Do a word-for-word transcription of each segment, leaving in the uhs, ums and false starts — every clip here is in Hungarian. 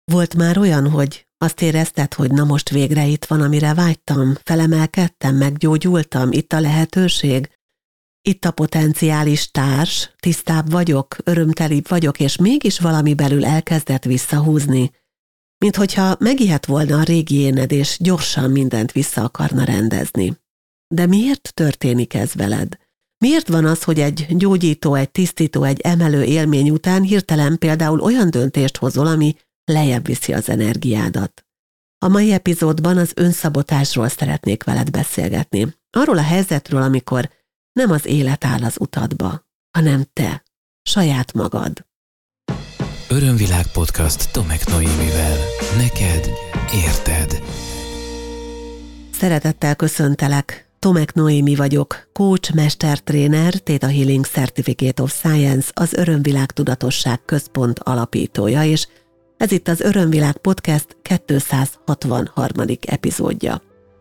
Volt már olyan, hogy azt érezted, hogy na most végre itt van, amire vágytam, felemelkedtem, meggyógyultam, itt a lehetőség, itt a potenciális társ, tisztább vagyok, örömtelibb vagyok, és mégis valami belül elkezdett visszahúzni, mint hogyha megijedt volna a régi éned, és gyorsan mindent vissza akarna rendezni. De miért történik ez veled? Miért van az, hogy egy gyógyító, egy tisztító, egy emelő élmény után hirtelen például olyan döntést hozol, ami lejjebb viszi az energiádat? A mai epizódban az önszabotásról szeretnék veled beszélgetni. Arról a helyzetről, amikor nem az élet áll az utadba, hanem te, saját magad. Örömvilág podcast Tomek Noémivel. Neked érted. Szeretettel köszöntelek. Tomek Noémi vagyok, coach, mestertréner, Theta Healing Certificate of Science, az Örömvilág Tudatosság Központ alapítója, és ez itt az Örömvilág Podcast kétszázhatvanharmadik epizódja.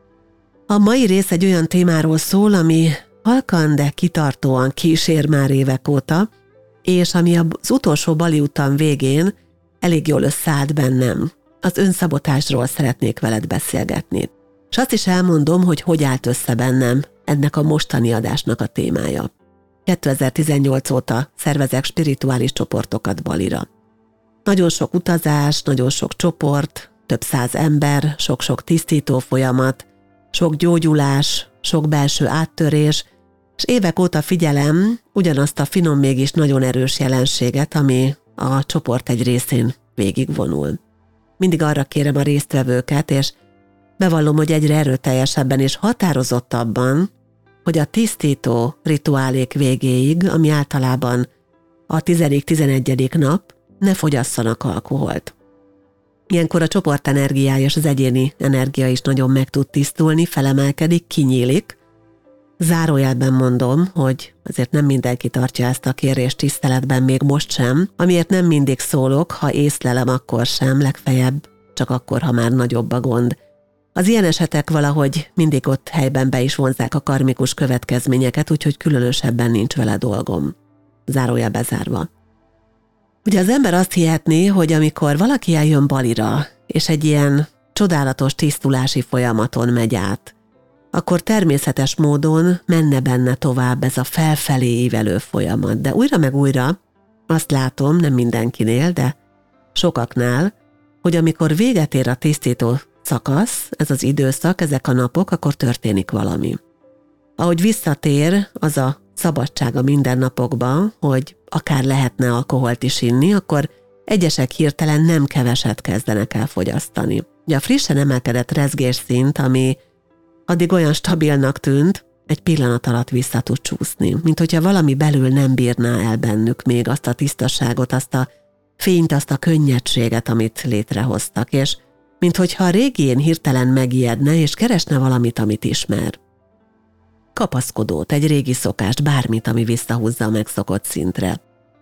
A mai rész egy olyan témáról szól, ami halkan, de kitartóan kísér már évek óta, és ami az utolsó Bali utam végén elég jól összeállt bennem. Az önszabotásról szeretnék veled beszélgetni. És azt is elmondom, hogy hogy állt össze bennem ennek a mostani adásnak a témája. kétezer-tizennyolc óta szervezek spirituális csoportokat Balira. Nagyon sok utazás, nagyon sok csoport, több száz ember, sok-sok tisztító folyamat, sok gyógyulás, sok belső áttörés, és évek óta figyelem ugyanazt a finom, mégis nagyon erős jelenséget, ami a csoport egy részén végigvonul. Mindig arra kérem a résztvevőket, és bevallom, hogy egyre erőteljesebben és határozottabban, hogy a tisztító rituálék végéig, ami általában a tizedik-tizenegyedik nap, ne fogyasszanak alkoholt. Ilyenkor a csoport energiája és az egyéni energia is nagyon meg tud tisztulni, felemelkedik, kinyílik. Zárójelben mondom, hogy azért nem mindenki tartja ezt a kérést tiszteletben, még most sem, amiért nem mindig szólok, ha észlelem, akkor sem, legfeljebb csak akkor, ha már nagyobb a gond. Az ilyen esetek valahogy mindig ott helyben be is vonzzák a karmikus következményeket, úgyhogy különösebben nincs vele dolgom. Zárójel bezárva. Ugye az ember azt hihetné, hogy amikor valaki eljön Balira, és egy ilyen csodálatos tisztulási folyamaton megy át, akkor természetes módon menne benne tovább ez a felfelé ívelő folyamat. De újra meg újra azt látom, nem mindenkinél, de sokaknál, hogy amikor véget ér a tisztító szakasz, ez az időszak, ezek a napok, akkor történik valami. Ahogy visszatér az a szabadság a mindennapokban, hogy akár lehetne alkoholt is inni, akkor egyesek hirtelen nem keveset kezdenek el fogyasztani. Ugye a frissen emelkedett rezgésszint, ami addig olyan stabilnak tűnt, egy pillanat alatt vissza tud csúszni, mint hogyha valami belül nem bírná el bennük még azt a tisztaságot, azt a fényt, azt a könnyedséget, amit létrehoztak, és mint hogyha a régién hirtelen megijedne, és keresne valamit, amit ismer. Kapaszkodót, egy régi szokást, bármit, ami visszahúzza a megszokott szintre.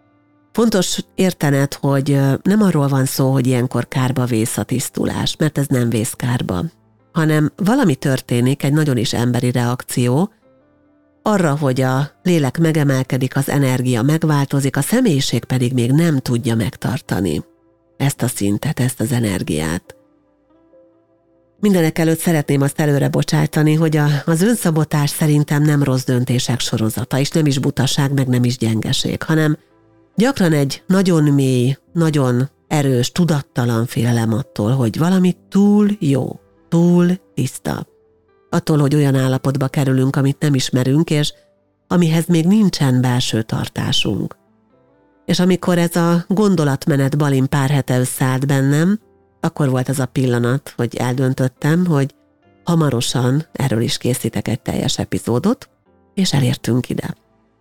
Fontos értened, hogy nem arról van szó, hogy ilyenkor kárba vész a tisztulás, mert ez nem vész kárba, hanem valami történik, egy nagyon is emberi reakció, arra, hogy a lélek megemelkedik, az energia megváltozik, a személyiség pedig még nem tudja megtartani ezt a szintet, ezt az energiát. Mindenek előtt szeretném azt előre bocsájtani, hogy a, az önszabotás szerintem nem rossz döntések sorozata, és nem is butaság, meg nem is gyengeség, hanem gyakran egy nagyon mély, nagyon erős, tudattalan félelem attól, hogy valami túl jó, túl tiszta. Attól, hogy olyan állapotba kerülünk, amit nem ismerünk, és amihez még nincsen belső tartásunk. És amikor ez a gondolatmenet Balin pár hete összeállt bennem, akkor volt az a pillanat, hogy eldöntöttem, hogy hamarosan erről is készítek egy teljes epizódot, és elértünk ide.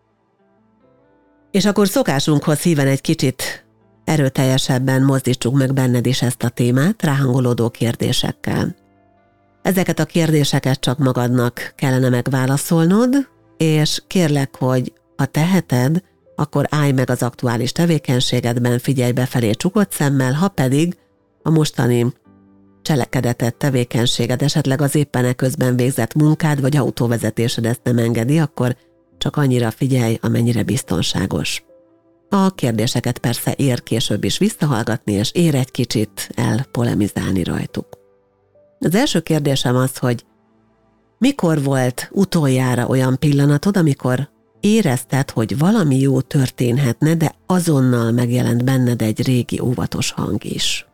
És akkor szokásunkhoz híven egy kicsit erőteljesebben mozdítsuk meg benned is ezt a témát, ráhangolódó kérdésekkel. Ezeket a kérdéseket csak magadnak kellene megválaszolnod, és kérlek, hogy ha teheted, akkor állj meg az aktuális tevékenységedben, figyelj befelé csukott szemmel, ha pedig a mostani cselekedetet, tevékenységed, esetleg az éppen eközben végzett munkád vagy autóvezetésed ezt nem engedi, akkor csak annyira figyelj, amennyire biztonságos. A kérdéseket persze ér később is visszahallgatni, és ér egy kicsit elpolemizálni rajtuk. Az első kérdésem az, hogy mikor volt utoljára olyan pillanatod, amikor érezted, hogy valami jó történhetne, de azonnal megjelent benned egy régi óvatos hang is?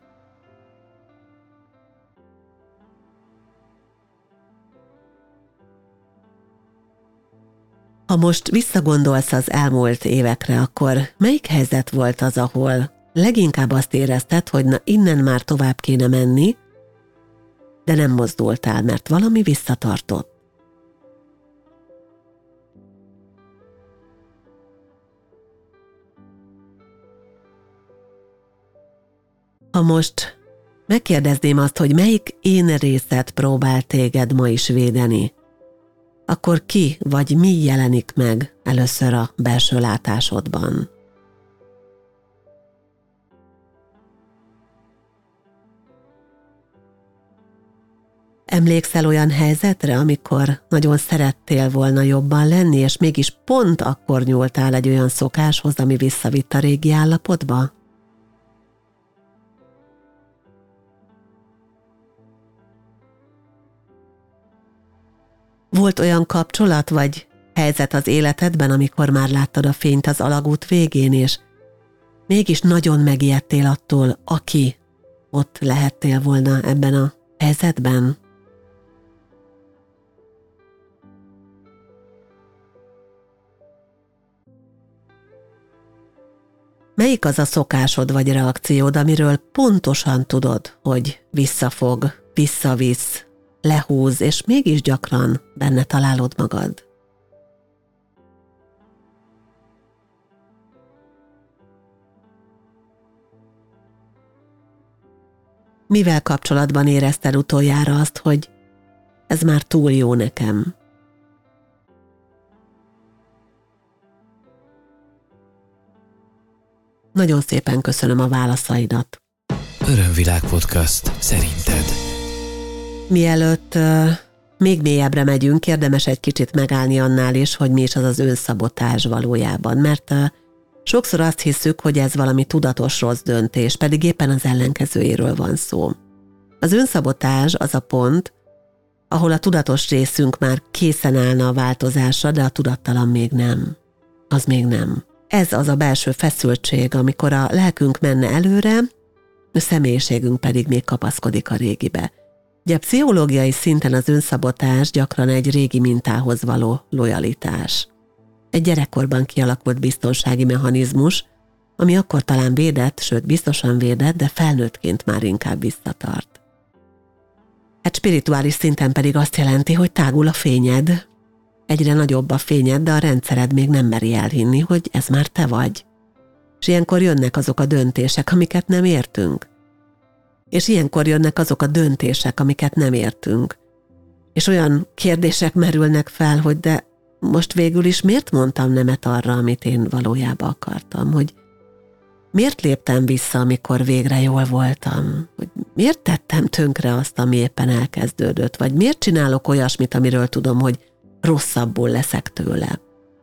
Ha most visszagondolsz az elmúlt évekre, akkor melyik helyzet volt az, ahol leginkább azt érezted, hogy na innen már tovább kéne menni, de nem mozdultál, mert valami visszatartott? Ha most megkérdezném azt, hogy melyik én részed próbál téged ma is védeni, akkor ki vagy mi jelenik meg először a belső látásodban? Emlékszel olyan helyzetre, amikor nagyon szerettél volna jobban lenni, és mégis pont akkor nyúltál egy olyan szokáshoz, ami visszavitt a régi állapotba? Volt olyan kapcsolat vagy helyzet az életedben, amikor már láttad a fényt az alagút végén, és mégis nagyon megijedtél attól, aki ott lehettél volna ebben a helyzetben? Melyik az a szokásod vagy reakciód, amiről pontosan tudod, hogy visszafog, visszavisz, lehúz, és mégis gyakran benne találod magad? Mivel kapcsolatban érezted utoljára azt, hogy ez már túl jó nekem? Nagyon szépen köszönöm a válaszaidat. Örömvilág podcast szerinted? Mielőtt uh, még mélyebbre megyünk, érdemes egy kicsit megállni annál is, hogy mi is az az önszabotázs valójában, mert uh, sokszor azt hiszük, hogy ez valami tudatos rossz döntés, pedig éppen az ellenkezőjéről van szó. Az önszabotázs az a pont, ahol a tudatos részünk már készen állna a változásra, de a tudattalan még nem. Az még nem. Ez az a belső feszültség, amikor a lelkünk menne előre, a személyiségünk pedig még kapaszkodik a régibe. Ugye a pszichológiai szinten az önszabotázs gyakran egy régi mintához való lojalitás. Egy gyerekkorban kialakult biztonsági mechanizmus, ami akkor talán védett, sőt biztosan védett, de felnőttként már inkább visszatart. Hát spirituális szinten pedig azt jelenti, hogy tágul a fényed, egyre nagyobb a fényed, de a rendszered még nem meri elhinni, hogy ez már te vagy. És ilyenkor jönnek azok a döntések, amiket nem értünk. És ilyenkor jönnek azok a döntések, amiket nem értünk. És olyan kérdések merülnek fel, hogy de most végül is miért mondtam nemet arra, amit én valójában akartam, hogy miért léptem vissza, amikor végre jól voltam, hogy miért tettem tönkre azt, ami éppen elkezdődött, vagy miért csinálok olyasmit, amiről tudom, hogy rosszabbul leszek tőle.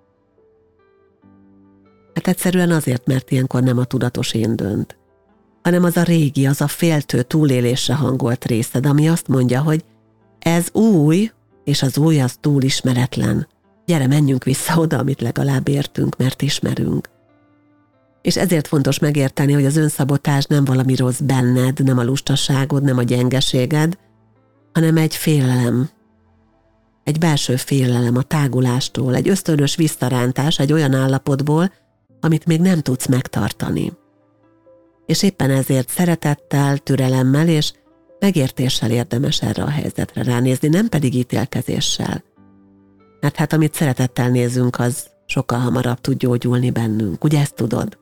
Hát egyszerűen azért, mert ilyenkor nem a tudatos én dönt, hanem az a régi, az a féltő túlélésre hangolt részed, ami azt mondja, hogy ez új, és az új az túl ismeretlen. Gyere, menjünk vissza oda, amit legalább értünk, mert ismerünk. És ezért fontos megérteni, hogy az önszabotázs nem valami rossz benned, nem a lustaságod, nem a gyengeséged, hanem egy félelem. Egy belső félelem a tágulástól, egy ösztönös visszarántás egy olyan állapotból, amit még nem tudsz megtartani. És éppen ezért szeretettel, türelemmel és megértéssel érdemes erre a helyzetre ránézni, nem pedig ítélkezéssel. Mert hát amit szeretettel nézünk, az sokkal hamarabb tud gyógyulni bennünk. Ugye ezt tudod?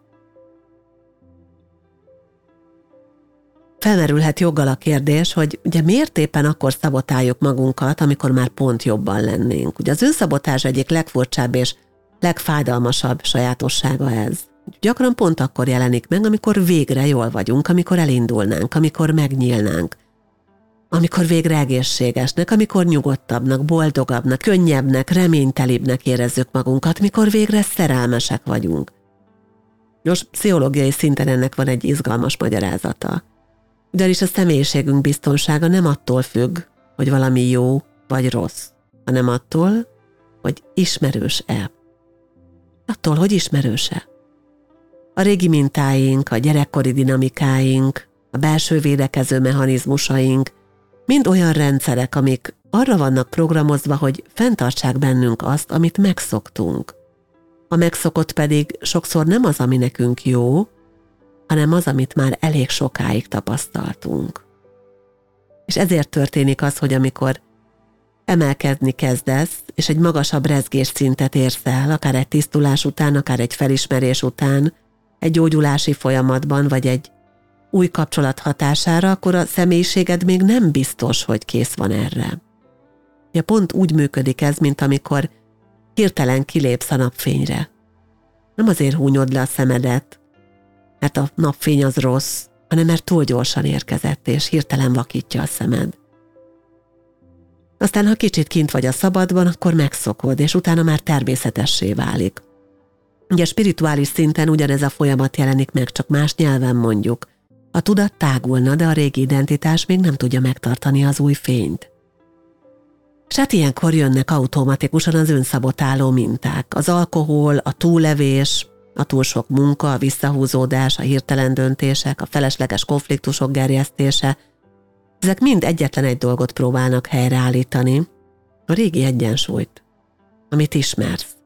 Felmerülhet joggal a kérdés, hogy ugye miért éppen akkor szabotáljuk magunkat, amikor már pont jobban lennénk. Ugye az önszabotázs egyik legfurcsább és legfájdalmasabb sajátossága ez. Gyakran pont akkor jelenik meg, amikor végre jól vagyunk, amikor elindulnánk, amikor megnyílnánk, amikor végre egészségesnek, amikor nyugodtabbnak, boldogabbnak, könnyebbnek, reménytelibbnek érezzük magunkat, mikor végre szerelmesek vagyunk. Nos, pszichológiai szinten ennek van egy izgalmas magyarázata. Ugyanis a személyiségünk biztonsága nem attól függ, hogy valami jó vagy rossz, hanem attól, hogy ismerős-e. Attól, hogy ismerős-e. A régi mintáink, a gyerekkori dinamikáink, a belső védekező mechanizmusaink mind olyan rendszerek, amik arra vannak programozva, hogy fenntartsák bennünk azt, amit megszoktunk. A megszokott pedig sokszor nem az, ami nekünk jó, hanem az, amit már elég sokáig tapasztaltunk. És ezért történik az, hogy amikor emelkedni kezdesz, és egy magasabb rezgésszintet érsz el, akár egy tisztulás után, akár egy felismerés után, egy gyógyulási folyamatban, vagy egy új kapcsolat hatására, akkor a személyiséged még nem biztos, hogy kész van erre. Ja, pont úgy működik ez, mint amikor hirtelen kilépsz a napfényre. Nem azért húnyod le a szemedet, mert a napfény az rossz, hanem mert túl gyorsan érkezett, és hirtelen vakítja a szemed. Aztán, ha kicsit kint vagy a szabadban, akkor megszokod, és utána már természetessé válik. Ugye spirituális szinten ugyanez a folyamat jelenik meg, csak más nyelven mondjuk. A tudat tágulna, de a régi identitás még nem tudja megtartani az új fényt. És hát ilyenkor jönnek automatikusan az önszabotáló minták. Az alkohol, a túllevés, a túl sok munka, a visszahúzódás, a hirtelen döntések, a felesleges konfliktusok gerjesztése. Ezek mind egyetlen egy dolgot próbálnak helyreállítani, a régi egyensúlyt, amit ismersz.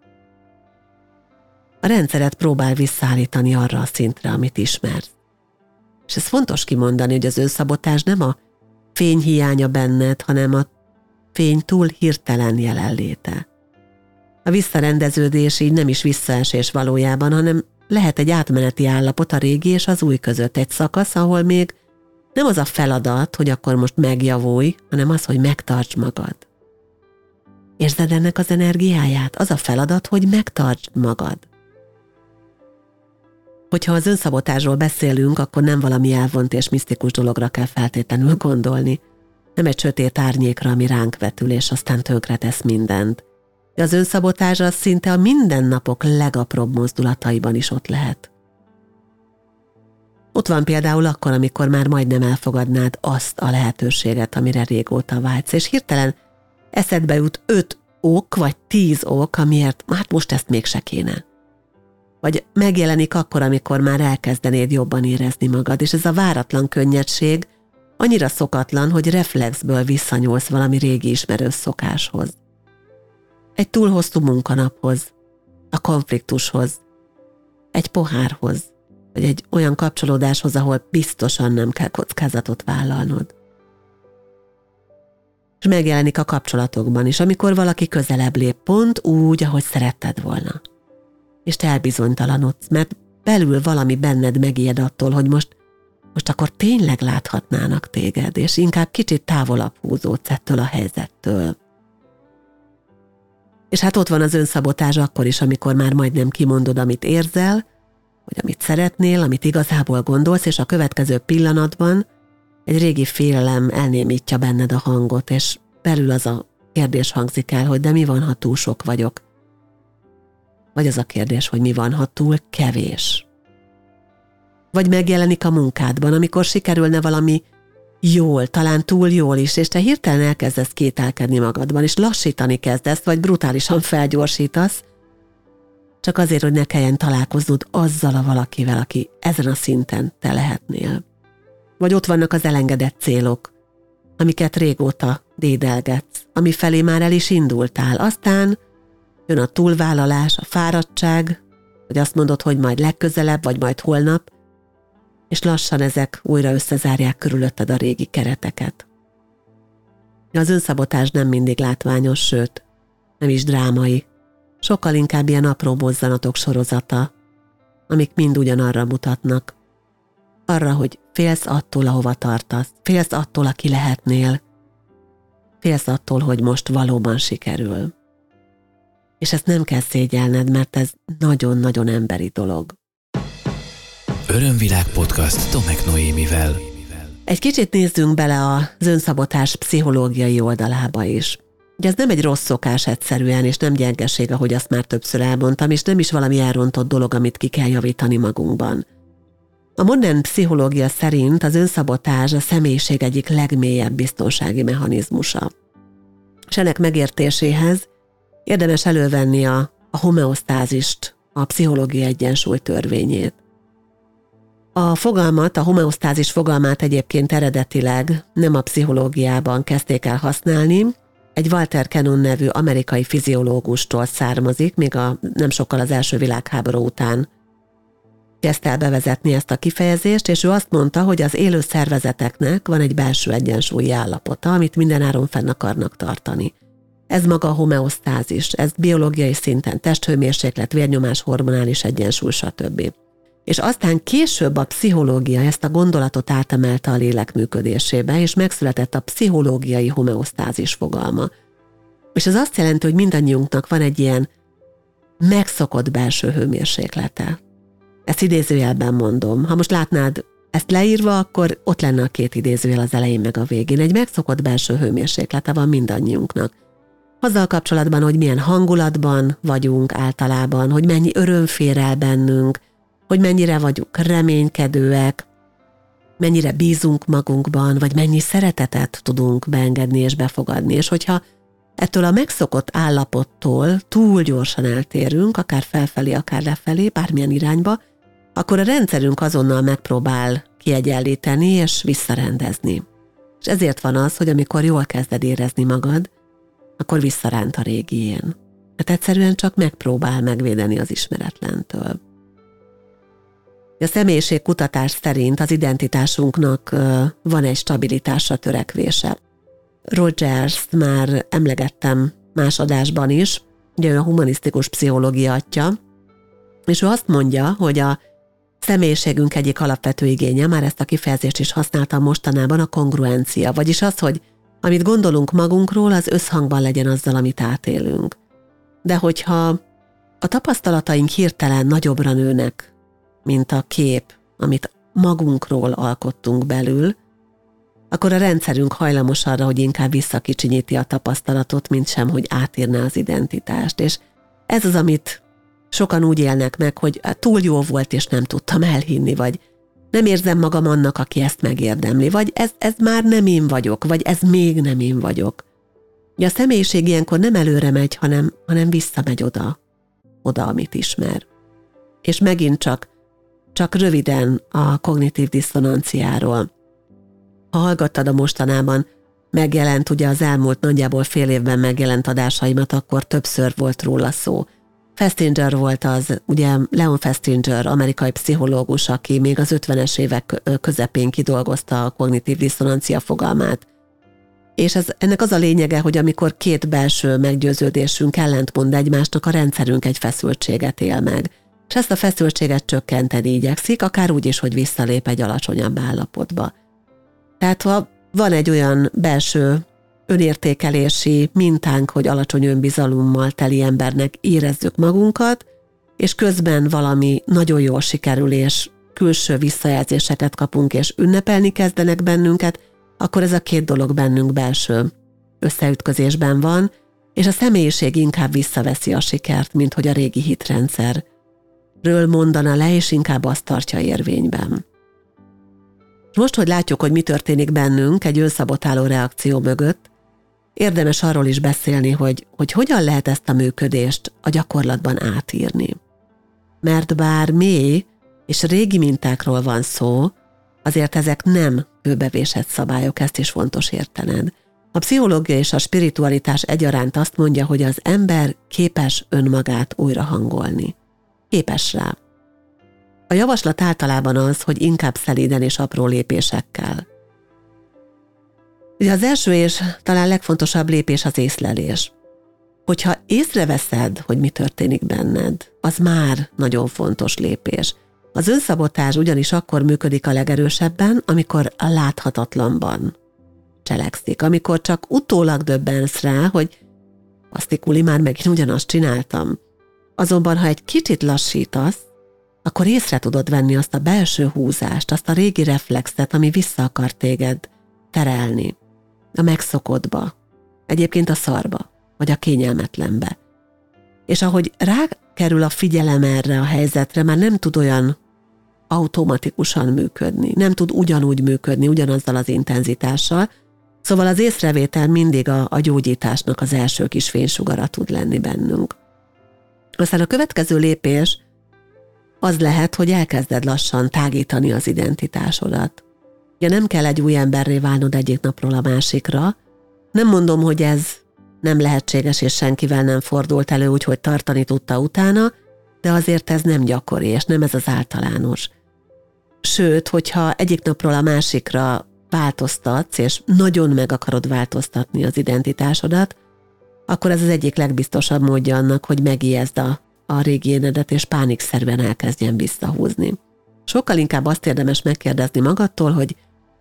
A rendszeret próbál visszaállítani arra a szintre, amit ismersz. És ez fontos kimondani, hogy az önszabotás nem a fény hiánya benned, hanem a fény túl hirtelen jelenléte. A visszarendeződés így nem is visszaesés valójában, hanem lehet egy átmeneti állapot a régi és az új között, egy szakasz, ahol még nem az a feladat, hogy akkor most megjavulj, hanem az, hogy megtartsd magad. Érzed ennek az energiáját? Az a feladat, hogy megtartsd magad. Hogyha az önszabotásról beszélünk, akkor nem valami elvont és misztikus dologra kell feltétlenül gondolni. Nem egy sötét árnyékra, ami ránk vetül, és aztán tönkretesz mindent. De az önszabotás az szinte a mindennapok legapróbb mozdulataiban is ott lehet. Ott van például akkor, amikor már majdnem elfogadnád azt a lehetőséget, amire régóta vágysz, és hirtelen eszedbe jut öt ok, vagy tíz ok, amiért hát most ezt mégse kéne. Vagy megjelenik akkor, amikor már elkezdenéd jobban érezni magad, és ez a váratlan könnyedség annyira szokatlan, hogy reflexből visszanyúlsz valami régi ismerős szokáshoz. Egy túl hosszú munkanaphoz, a konfliktushoz, egy pohárhoz, vagy egy olyan kapcsolódáshoz, ahol biztosan nem kell kockázatot vállalnod. És megjelenik a kapcsolatokban is, amikor valaki közelebb lép pont úgy, ahogy szeretted volna. És te elbizonytalanodsz, mert belül valami benned megijed attól, hogy most, most akkor tényleg láthatnának téged, és inkább kicsit távolabb húzódsz ettől a helyzettől. És hát ott van az önszabotás akkor is, amikor már majdnem kimondod, amit érzel, vagy amit szeretnél, amit igazából gondolsz, és a következő pillanatban egy régi félelem elnémítja benned a hangot, és belül az a kérdés hangzik el, hogy de mi van, ha túl sok vagyok? Vagy az a kérdés, hogy mi van, ha túl kevés? Vagy megjelenik a munkádban, amikor sikerülne valami jól, talán túl jól is, és te hirtelen elkezdesz kételkedni magadban, és lassítani kezdesz, vagy brutálisan felgyorsítasz, csak azért, hogy ne kelljen találkoznod azzal a valakivel, aki ezen a szinten te lehetnél. Vagy ott vannak az elengedett célok, amiket régóta dédelgetsz, ami felé már el is indultál. Aztán jön a túlvállalás, a fáradtság, vagy azt mondod, hogy majd legközelebb, vagy majd holnap, és lassan ezek újra összezárják körülötted a régi kereteket. Az önszabotás nem mindig látványos, sőt, nem is drámai, sokkal inkább ilyen apró mozzanatok sorozata, amik mind ugyanarra mutatnak. Arra, hogy félsz attól, ahova tartasz, félsz attól, aki lehetnél, félsz attól, hogy most valóban sikerül. És ezt nem kell szégyelned, mert ez nagyon-nagyon emberi dolog. Örömvilág podcast Tomek Noémivel. Egy kicsit nézzünk bele az önszabotás pszichológiai oldalába is. Ugye ez nem egy rossz szokás egyszerűen, és nem gyengeség, ahogy azt már többször elmondtam, és nem is valami elrontott dolog, amit ki kell javítani magunkban. A modern pszichológia szerint az önszabotázs a személyiség egyik legmélyebb biztonsági mechanizmusa. És ennek megértéséhez érdemes elővenni a, a homeosztázist, a pszichológia egyensúly törvényét. A fogalmat, a homeosztázis fogalmát egyébként eredetileg nem a pszichológiában kezdték el használni, egy Walter Cannon nevű amerikai fiziológustól származik, még a, nem sokkal az első világháború után kezdte el bevezetni ezt a kifejezést, és ő azt mondta, hogy az élő szervezeteknek van egy belső egyensúlyi állapota, amit mindenáron fenn akarnak tartani. Ez maga a homeosztázis, ez biológiai szinten testhőmérséklet, vérnyomás, hormonális egyensúly, stb. És aztán később a pszichológia ezt a gondolatot átemelte a lélek működésébe, és megszületett a pszichológiai homeosztázis fogalma. És ez azt jelenti, hogy mindannyiunknak van egy ilyen megszokott belső hőmérséklete. Ezt idézőjelben mondom. Ha most látnád ezt leírva, akkor ott lenne a két idézőjel az elején meg a végén. Egy megszokott belső hőmérséklete van mindannyiunknak. Azzal kapcsolatban, hogy milyen hangulatban vagyunk általában, hogy mennyi öröm fér el bennünk, hogy mennyire vagyunk reménykedőek, mennyire bízunk magunkban, vagy mennyi szeretetet tudunk beengedni és befogadni. És hogyha ettől a megszokott állapottól túl gyorsan eltérünk, akár felfelé, akár lefelé, bármilyen irányba, akkor a rendszerünk azonnal megpróbál kiegyenlíteni és visszarendezni. És ezért van az, hogy amikor jól kezded érezni magad, akkor visszaránt a régién. Hát egyszerűen csak megpróbál megvédeni az ismeretlentől. A személyiségkutatás szerint az identitásunknak van egy stabilitásra törekvése. Rogers-t már emlegettem más adásban is, ugye ő a humanisztikus pszichológia atya, és ő azt mondja, hogy a személyiségünk egyik alapvető igénye, már ezt a kifejezést is használtam mostanában, a kongruencia, vagyis az, hogy amit gondolunk magunkról, az összhangban legyen azzal, amit átélünk. De hogyha a tapasztalataink hirtelen nagyobbra nőnek, mint a kép, amit magunkról alkottunk belül, akkor a rendszerünk hajlamos arra, hogy inkább visszakicsinyíti a tapasztalatot, mint sem, hogy átírná az identitást. És ez az, amit sokan úgy élnek meg, hogy túl jó volt, és nem tudtam elhinni, vagy nem érzem magam annak, aki ezt megérdemli, vagy ez, ez már nem én vagyok, vagy ez még nem én vagyok. Ugye a személyiség ilyenkor nem előre megy, hanem, hanem visszamegy oda, oda, amit ismer. És megint csak, csak röviden a kognitív disszonanciáról. Ha hallgattad a mostanában megjelent, ugye az elmúlt nagyjából fél évben megjelent adásaimat, akkor többször volt róla szó. Festinger volt az, ugye Leon Festinger, amerikai pszichológus, aki még az ötvenes évek közepén kidolgozta a kognitív diszonancia fogalmát. És ez, ennek az a lényege, hogy amikor két belső meggyőződésünk ellentmond egymásnak, a rendszerünk egy feszültséget él meg. És ezt a feszültséget csökkenteni igyekszik, akár úgy is, hogy visszalép egy alacsonyabb állapotba. Tehát ha van egy olyan belső önértékelési mintánk, hogy alacsony önbizalommal teli embernek érezzük magunkat, és közben valami nagyon jól sikerül, és külső visszajelzéseket kapunk, és ünnepelni kezdenek bennünket, akkor ez a két dolog bennünk belső összeütközésben van, és a személyiség inkább visszaveszi a sikert, mint hogy a régi hitrendszerről mondana le, és inkább azt tartja érvényben. Most, hogy látjuk, hogy mi történik bennünk egy önszabotáló reakció mögött, érdemes arról is beszélni, hogy, hogy hogyan lehet ezt a működést a gyakorlatban átírni. Mert bár mély és régi mintákról van szó, azért ezek nem kőbevésett szabályok, ezt is fontos értened. A pszichológia és a spiritualitás egyaránt azt mondja, hogy az ember képes önmagát újra hangolni. Képes rá. A javaslat általában az, hogy inkább szelíden és apró lépésekkel. Ugye az első és talán legfontosabb lépés az észlelés. Hogyha észreveszed, hogy mi történik benned, az már nagyon fontos lépés. Az önszabotázs ugyanis akkor működik a legerősebben, amikor a láthatatlanban cselekszik, amikor csak utólag döbbensz rá, hogy asztikuli, már megint ugyanazt csináltam. Azonban, ha egy kicsit lassítasz, akkor észre tudod venni azt a belső húzást, azt a régi reflexet, ami vissza akar téged terelni a megszokottba, egyébként a szarba, vagy a kényelmetlenbe. És ahogy rákerül a figyelem erre a helyzetre, már nem tud olyan automatikusan működni, nem tud ugyanúgy működni, ugyanazzal az intenzitással, szóval az észrevétel mindig a, a gyógyításnak az első kis fénysugara tud lenni bennünk. Aztán a következő lépés az lehet, hogy elkezded lassan tágítani az identitásodat. Ja, nem kell egy új emberré válnod egyik napról a másikra. Nem mondom, hogy ez nem lehetséges, és senkivel nem fordult elő, úgyhogy tartani tudta utána, de azért ez nem gyakori, és nem ez az általános. Sőt, hogyha egyik napról a másikra változtatsz, és nagyon meg akarod változtatni az identitásodat, akkor ez az egyik legbiztosabb módja annak, hogy megijeszd a, a régi énedet, és pánikszerűen elkezdjen visszahúzni. Sokkal inkább azt érdemes megkérdezni magadtól, hogy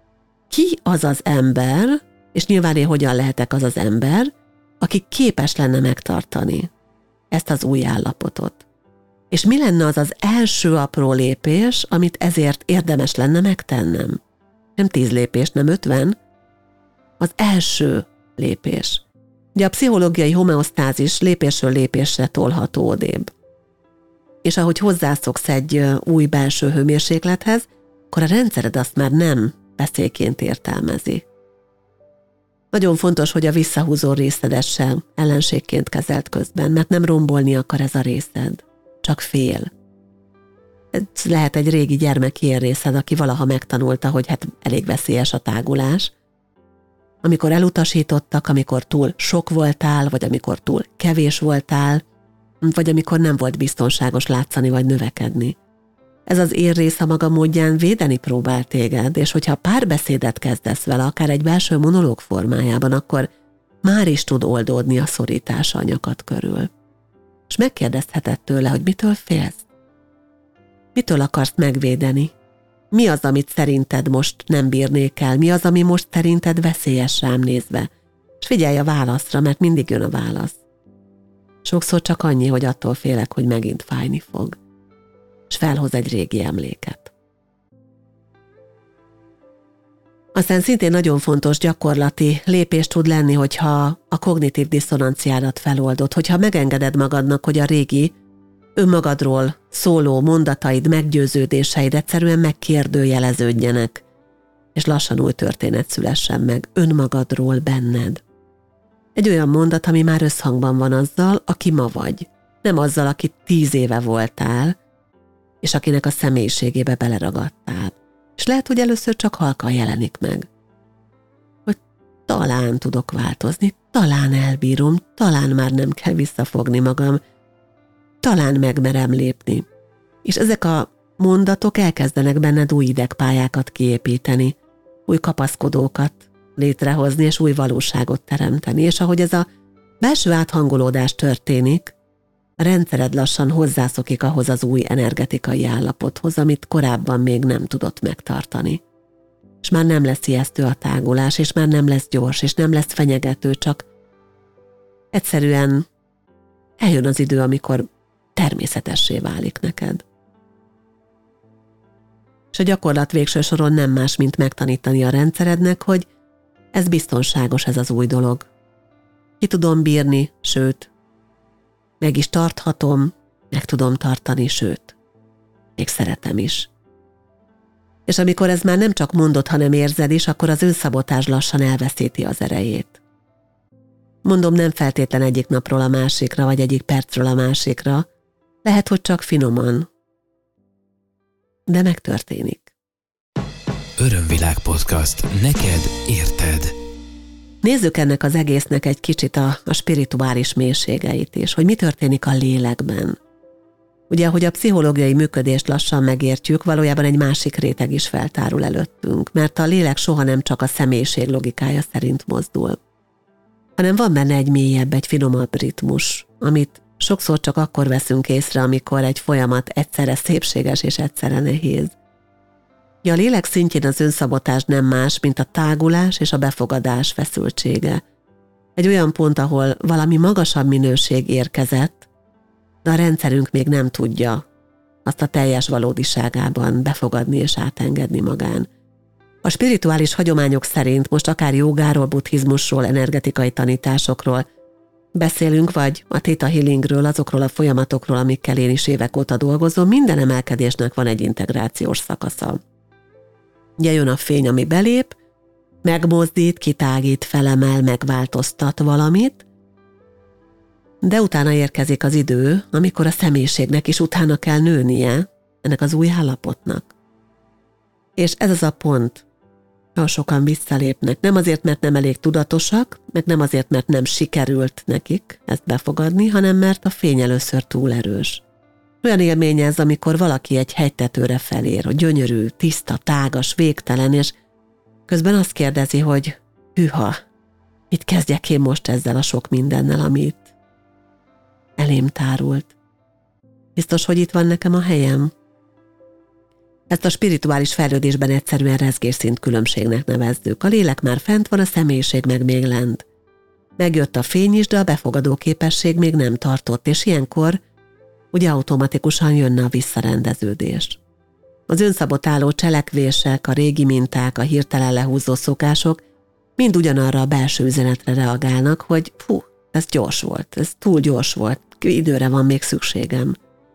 ki az az ember, és nyilván én hogyan lehetek az az ember, aki képes lenne megtartani ezt az új állapotot. És mi lenne az az első apró lépés, amit ezért érdemes lenne megtennem? Nem tíz lépés, nem ötven. Az első lépés. Ugye a pszichológiai homeosztázis lépésről lépésre tolható odébb. És ahogy hozzászoksz egy új belső hőmérséklethez, akkor a rendszered azt már nem veszélyként értelmezi. Nagyon fontos, hogy a visszahúzó részedet sem ellenségként kezelt közben, mert nem rombolni akar ez a részed, csak fél. Ez lehet egy régi gyermeki érrészed, aki valaha megtanulta, hogy hát elég veszélyes a tágulás. Amikor elutasítottak, amikor túl sok voltál, vagy amikor túl kevés voltál, vagy amikor nem volt biztonságos látszani vagy növekedni. Ez az érrész a maga módján védeni próbál téged, és hogyha párbeszédet kezdesz vele, akár egy belső monológ formájában, akkor már is tud oldódni a szorítása a nyakad körül. És megkérdezheted tőle, hogy mitől félsz? Mitől akarsz megvédeni? Mi az, amit szerinted most nem bírnék el? Mi az, ami most szerinted veszélyes rám nézve? És figyelj a válaszra, mert mindig jön a válasz. Sokszor csak annyi, hogy attól félek, hogy megint fájni fog. És felhoz egy régi emléket. Aztán szintén nagyon fontos gyakorlati lépés tud lenni, hogyha a kognitív diszonanciádat feloldod, hogyha megengeded magadnak, hogy a régi önmagadról szóló mondataid, meggyőződéseid egyszerűen megkérdőjeleződjenek, és lassan új történet szülessen meg önmagadról benned. Egy olyan mondat, ami már összhangban van azzal, aki ma vagy, nem azzal, aki tíz éve voltál, és akinek a személyiségébe beleragadtál. És lehet, hogy először csak halkan jelenik meg. Hogy talán tudok változni, talán elbírom, talán már nem kell visszafogni magam, talán megmerem lépni. És ezek a mondatok elkezdenek benned új idegpályákat kiépíteni, új kapaszkodókat létrehozni, és új valóságot teremteni. És ahogy ez a belső áthangolódás történik, a rendszered lassan hozzászokik ahhoz az új energetikai állapothoz, amit korábban még nem tudott megtartani. És már nem lesz ijesztő a tágulás, és már nem lesz gyors, és nem lesz fenyegető, csak egyszerűen eljön az idő, amikor természetessé válik neked. És a gyakorlat végső soron nem más, mint megtanítani a rendszerednek, hogy ez biztonságos, ez az új dolog. Ki tudom bírni, sőt, meg is tarthatom, meg tudom tartani, sőt, még szeretem is. És amikor ez már nem csak mondod, hanem érzed is, akkor az önszabotázs lassan elveszíti az erejét. Mondom, nem feltétlen egyik napról a másikra, vagy egyik percről a másikra, lehet, hogy csak finoman, de megtörténik. Örömvilág podcast. Neked érted. Nézzük ennek az egésznek egy kicsit a, a spirituális mélységeit is, hogy mi történik a lélekben. Ugye, ahogy a pszichológiai működést lassan megértjük, valójában egy másik réteg is feltárul előttünk, mert a lélek soha nem csak a személyiség logikája szerint mozdul, hanem van benne egy mélyebb, egy finomabb ritmus, amit sokszor csak akkor veszünk észre, amikor egy folyamat egyszerre szépséges és egyszerre nehéz. A lélek szintjén az önszabotázs nem más, mint a tágulás és a befogadás feszültsége. Egy olyan pont, ahol valami magasabb minőség érkezett, de a rendszerünk még nem tudja azt a teljes valódiságában befogadni és átengedni magán. A spirituális hagyományok szerint most akár jogáról, buddhizmusról, energetikai tanításokról beszélünk, vagy a Theta Healingről, azokról a folyamatokról, amikkel én is évek óta dolgozom, minden emelkedésnek van egy integrációs szakasza. Ugye jön a fény, ami belép, megmozdít, kitágít, felemel, megváltoztat valamit, de utána érkezik az idő, amikor a személyiségnek is utána kell nőnie ennek az új állapotnak. És ez az a pont, ahol sokan visszalépnek. Nem azért, mert nem elég tudatosak, meg nem azért, mert nem sikerült nekik ezt befogadni, hanem mert a fény először túl erős. Olyan élmény ez, amikor valaki egy hegytetőre felér, hogy gyönyörű, tiszta, tágas, végtelen, és közben azt kérdezi, hogy hűha, mit kezdjek én most ezzel a sok mindennel, amit elém tárult. Biztos, hogy itt van nekem a helyem? Ezt a spirituális fejlődésben egyszerűen rezgésszint különbségnek nevezzük. A lélek már fent van, a személyiség meg még lent. Megjött a fény is, de a befogadó képesség még nem tartott, és ilyenkor ugye automatikusan jönne a visszarendeződés. Az önszabotáló cselekvések, a régi minták, a hirtelen lehúzó szokások mind ugyanarra a belső üzenetre reagálnak, hogy fú, ez gyors volt, ez túl gyors volt, időre van még szükségem.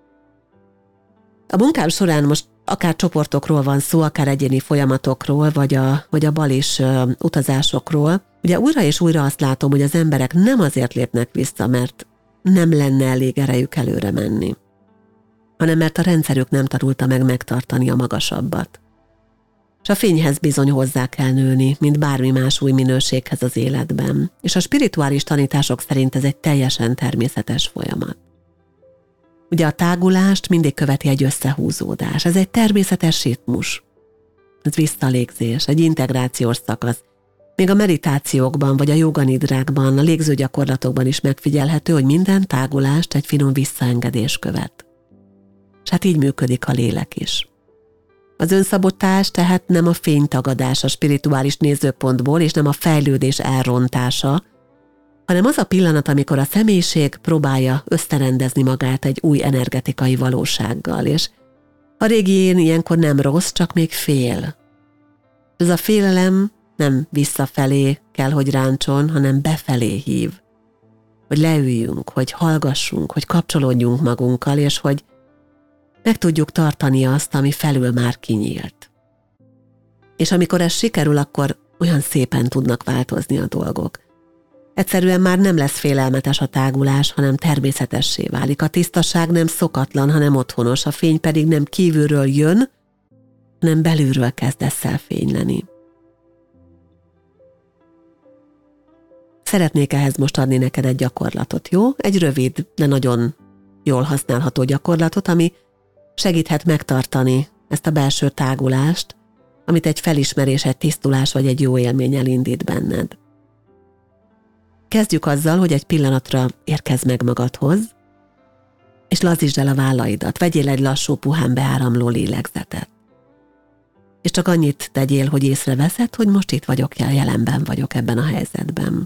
A munkám során most akár csoportokról van szó, akár egyéni folyamatokról, vagy a, vagy a balis uh, utazásokról. Ugye újra és újra azt látom, hogy az emberek nem azért lépnek vissza, mert nem lenne elég erejük előre menni, hanem mert a rendszerük nem tanulta meg megtartani a magasabbat. És a fényhez bizony hozzá kell nőni, mint bármi más új minőséghez az életben. És a spirituális tanítások szerint ez egy teljesen természetes folyamat. Ugye a tágulást mindig követi egy összehúzódás. Ez egy természetes ritmus. Ez visszalégzés, egy integrációs szakasz. Még a meditációkban vagy a joganidrákban, a légzőgyakorlatokban is megfigyelhető, hogy minden tágulást egy finom visszaengedés követ. És hát így működik a lélek is. Az önszabotás tehát nem a fénytagadás a spirituális nézőpontból, és nem a fejlődés elrontása, hanem az a pillanat, amikor a személyiség próbálja összerendezni magát egy új energetikai valósággal, és a régi én ilyenkor nem rossz, csak még fél. Ez a félelem nem visszafelé kell, hogy ráncson, hanem befelé hív. Hogy leüljünk, hogy hallgassunk, hogy kapcsolódjunk magunkkal, és hogy meg tudjuk tartani azt, ami felül már kinyílt. És amikor ez sikerül, akkor olyan szépen tudnak változni a dolgok. Egyszerűen már nem lesz félelmetes a tágulás, hanem természetessé válik. A tisztaság nem szokatlan, hanem otthonos, a fény pedig nem kívülről jön, hanem belülről kezdesz el fényleni. Szeretnék ehhez most adni neked egy gyakorlatot, jó? Egy rövid, de nagyon jól használható gyakorlatot, ami segíthet megtartani ezt a belső tágulást, amit egy felismerés, egy tisztulás vagy egy jó élmény elindít benned. Kezdjük azzal, hogy egy pillanatra érkezz meg magadhoz, és lazítsd el a vállaidat, vegyél egy lassú, puhán beáramló lélegzetet. És csak annyit tegyél, hogy észreveszed, hogy most itt vagyok, jelenben vagyok ebben a helyzetben.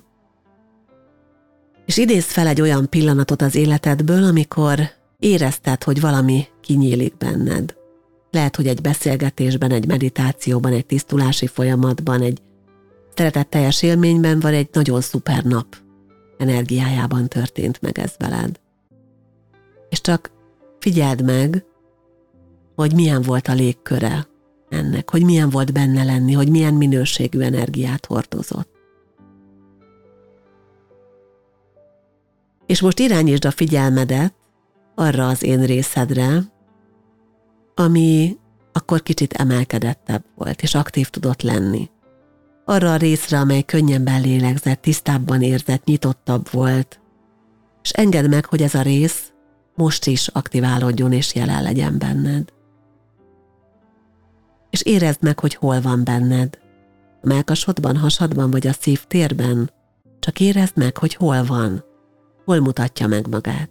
És idézz fel egy olyan pillanatot az életedből, amikor érezted, hogy valami kinyílik benned. Lehet, hogy egy beszélgetésben, egy meditációban, egy tisztulási folyamatban, egy szeretetteljes élményben, vagy egy nagyon szuper nap energiájában történt meg ez veled. És csak figyeld meg, hogy milyen volt a légköre ennek, hogy milyen volt benne lenni, hogy milyen minőségű energiát hordozott. És most irányítsd a figyelmedet arra az én részedre, ami akkor kicsit emelkedettebb volt, és aktív tudott lenni. Arra a részre, amely könnyebben lélegzett, tisztábban érzett, nyitottabb volt, és engedd meg, hogy ez a rész most is aktiválódjon és jelen legyen benned. És érezd meg, hogy hol van benned. A mellkasodban, hasadban vagy a szívtérben. Csak érezd meg, hogy hol van. Hol mutatja meg magát.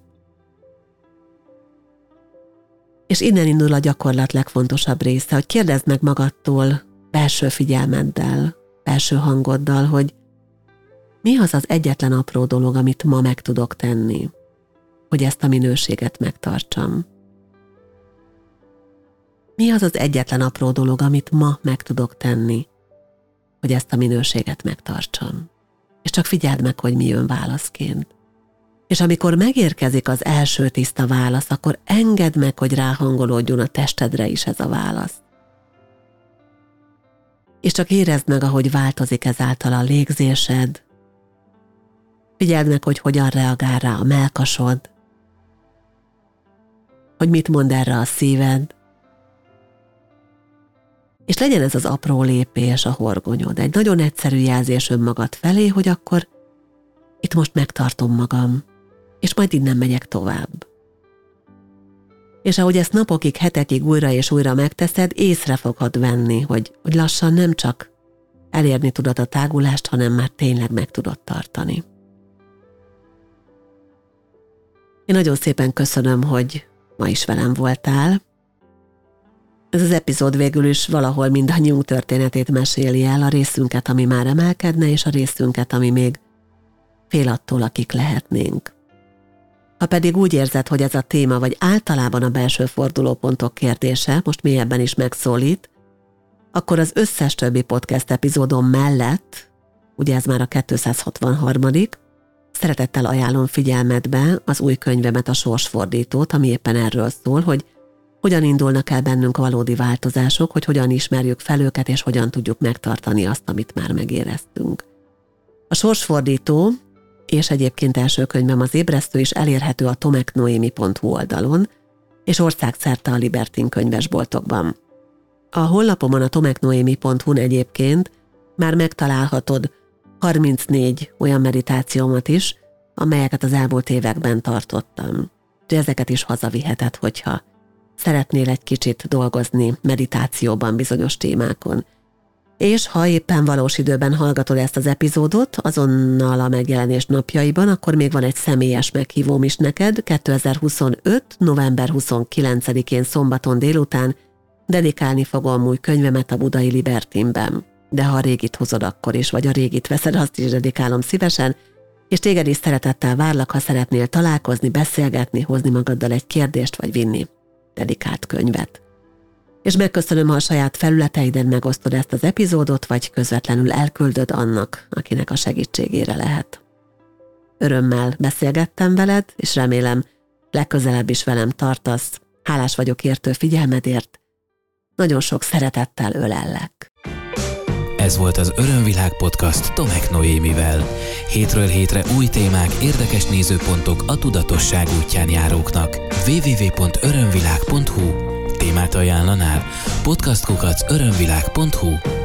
És innen indul a gyakorlat legfontosabb része, hogy kérdezd meg magadtól belső figyelmeddel, belső hangoddal, hogy mi az az egyetlen apró dolog, amit ma meg tudok tenni, hogy ezt a minőséget megtartsam. Mi az az egyetlen apró dolog, amit ma meg tudok tenni, hogy ezt a minőséget megtartsam. És csak figyeld meg, hogy mi jön válaszként. És amikor megérkezik az első tiszta válasz, akkor engedd meg, hogy ráhangolódjon a testedre is ez a válasz. És csak érezd meg, ahogy változik ezáltal a légzésed. Figyeld meg, hogy hogyan reagál rá a mellkasod, hogy mit mond erre a szíved. És legyen ez az apró lépés a horgonyod, egy nagyon egyszerű jelzés önmagad felé, hogy akkor itt most megtartom magam, és majd innen megyek tovább. És ahogy ezt napokig, hetekig újra és újra megteszed, észre fogod venni, hogy, hogy lassan nem csak elérni tudod a tágulást, hanem már tényleg meg tudod tartani. Én nagyon szépen köszönöm, hogy ma is velem voltál. Ez az epizód végül is valahol mindannyiunk történetét meséli el, a részünket, ami már emelkedne, és a részünket, ami még fél attól, akik lehetnénk. Ha pedig úgy érzed, hogy ez a téma, vagy általában a belső fordulópontok kérdése most mélyebben is megszólít, akkor az összes többi podcast epizódom mellett, ugye ez már a kétszázhatvanharmadik, szeretettel ajánlom figyelmetbe az új könyvemet, a Sorsfordítót, ami éppen erről szól, hogy hogyan indulnak el bennünk valódi változások, hogy hogyan ismerjük fel őket, és hogyan tudjuk megtartani azt, amit már megéreztünk. A Sorsfordító és egyébként első könyvem, az Ébresztő is elérhető a tomeknoemi pont hu oldalon, és országszerte a Libertin könyvesboltokban. A honlapomon, a tomeknoemi pont hu-n egyébként már megtalálhatod harmincnégy olyan meditációmat is, amelyeket az elmúlt években tartottam. De ezeket is hazaviheted, hogyha szeretnél egy kicsit dolgozni meditációban bizonyos témákon. És ha éppen valós időben hallgatod ezt az epizódot, azonnal a megjelenés napjaiban, akkor még van egy személyes meghívóm is neked, kétezer-huszonöt. november huszonkilencedikén szombaton délután dedikálni fogom új könyvemet a budai Libertinben. De ha a régit hozod akkor is, vagy a régit veszed, azt is dedikálom szívesen, és téged is szeretettel várlak, ha szeretnél találkozni, beszélgetni, hozni magaddal egy kérdést, vagy vinni dedikált könyvet. És megköszönöm, ha a saját felületeiden megosztod ezt az epizódot, vagy közvetlenül elküldöd annak, akinek a segítségére lehet. Örömmel beszélgettem veled, és remélem legközelebb is velem tartasz. Hálás vagyok értő figyelmedért. Nagyon sok szeretettel ölellek. Ez volt az Örömvilág Podcast Tomek Noémivel. Hétről hétre új témák, érdekes nézőpontok a tudatosság útján járóknak. double-u double-u double-u pont örömvilág pont hu Témát ajánlanál? podcast kukac örömvilág pont hu